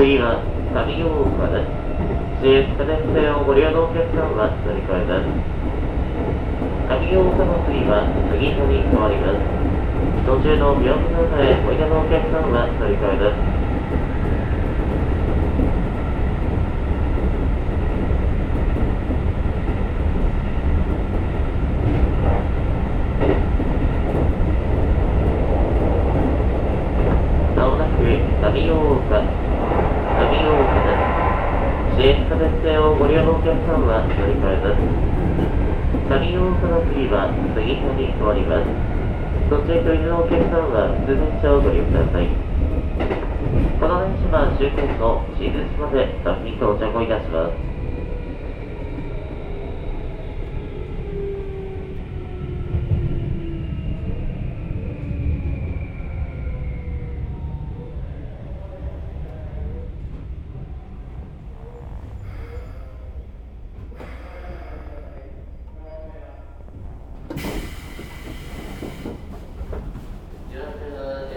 次は上大岡です。CX 電線をご利用のお客様は乗り換えです。上大岡の次は杉戸に変わります。途中の屏風の中へおいでのお客様は乗り換えです。まもなく上大岡です。CX 電線をご利用のお客様は乗り換えです。上大岡の次は杉戸に変わります。途中距離のお客様は普通電車をご利用ください。この電車は終点の新津まで先に到着をいたします。